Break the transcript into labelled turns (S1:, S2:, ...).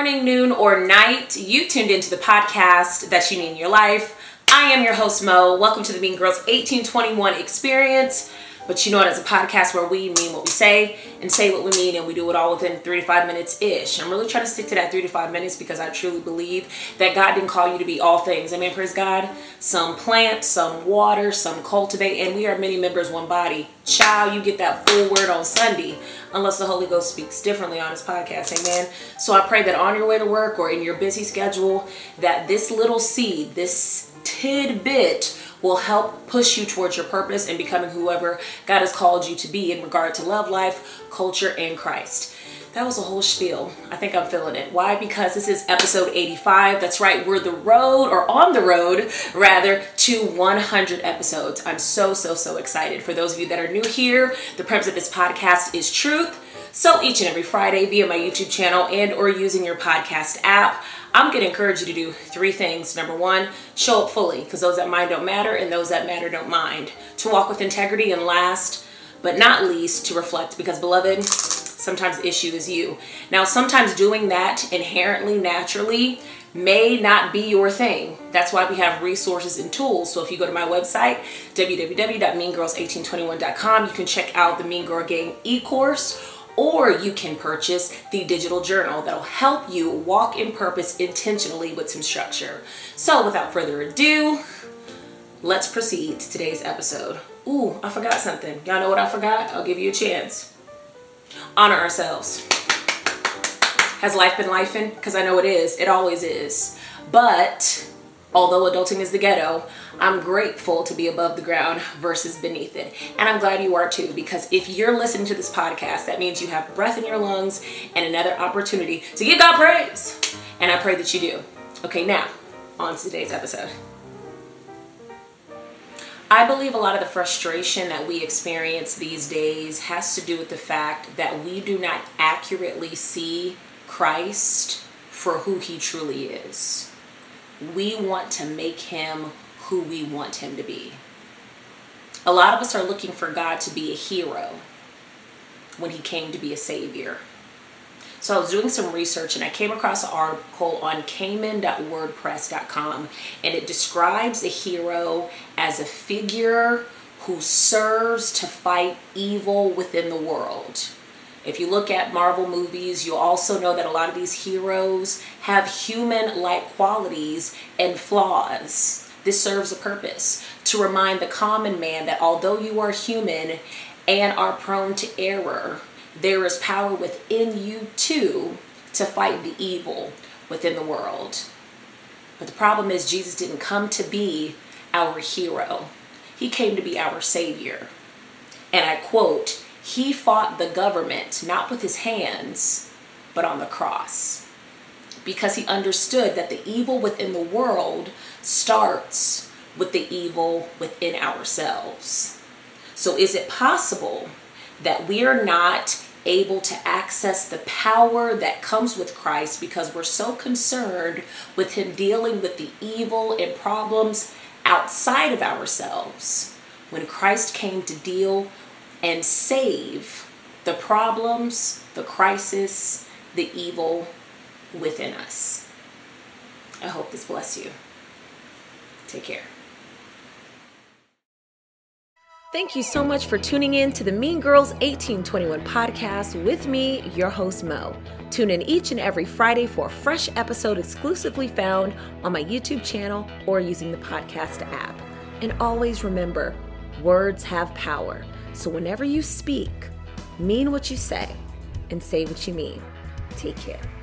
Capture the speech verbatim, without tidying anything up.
S1: morning, noon, or night. You tuned into the podcast that you need in your life. I am your host, Mo. Welcome to the Mean Girls eighteen twenty-one experience. But you know it as a podcast where we mean what we say and say what we mean, and we do it all within three to five minutes-ish. I'm really trying to stick to that three to five minutes because I truly believe that God didn't call you to be all things. Amen, praise God. Some plant, some water, some cultivate, and we are many members, one body. Child, you get that full word on Sunday, unless the Holy Ghost speaks differently on his podcast, amen? So I pray that on your way to work or in your busy schedule, that this little seed, this tidbit, will help push you towards your purpose and becoming whoever God has called you to be in regard to love, life, culture, and Christ. That was a whole spiel. I think I'm feeling it. Why? Because this is episode eighty-five. That's right. We're the road, or on the road, rather, to one hundred episodes. I'm so, so, so excited. For those of you that are new here, the premise of this podcast is truth. So each and every Friday via my YouTube channel and or using your podcast app, I'm going to encourage you to do three things. Number one, show up fully, because those that mind don't matter and those that matter don't mind. To walk with integrity, and last but not least, to reflect, because beloved, sometimes the issue is you. Now, sometimes doing that inherently, naturally, may not be your thing. That's why we have resources and tools. So if you go to my website, w w w dot mean girls eighteen twenty-one dot com, you can check out the Mean Girl Gang e-course, or you can purchase the digital journal that'll help you walk in purpose intentionally with some structure. So without further ado, let's proceed to today's episode. Ooh, I forgot something. Y'all know what I forgot? I'll give you a chance. Honor ourselves. Has life been lifing? Because I know it is. It always is. But although adulting is the ghetto, I'm grateful to be above the ground versus beneath it. And I'm glad you are too, because if you're listening to this podcast, that means you have breath in your lungs and another opportunity to give God praise. And I pray that you do. Okay, now, on to today's episode. I believe a lot of the frustration that we experience these days has to do with the fact that we do not accurately see Christ for who he truly is. We want to make him who we want him to be. A lot of us are looking for God to be a hero when he came to be a savior. So I was doing some research and I came across an article on Cayman dot wordpress dot com, and it describes a hero as a figure who serves to fight evil within the world. If you look at Marvel movies, you'll also know that a lot of these heroes have human-like qualities and flaws. This serves a purpose to remind the common man that although you are human and are prone to error, there is power within you too to fight the evil within the world. But the problem is Jesus didn't come to be our hero. He came to be our savior. And I quote, "He fought the government, not with his hands, but on the cross." Because he understood that the evil within the world starts with the evil within ourselves. So is it possible that we are not able to access the power that comes with Christ because we're so concerned with him dealing with the evil and problems outside of ourselves, when Christ came to deal and save the problems, the crisis, the evil within us? I hope this bless you. Take care. Thank you so much for tuning in to the Mean Girls eighteen twenty-one podcast with me, your host, Mo. Tune in each and every Friday for a fresh episode exclusively found on my YouTube channel or using the podcast app. And always remember, words have power. So whenever you speak, mean what you say and say what you mean. Take care.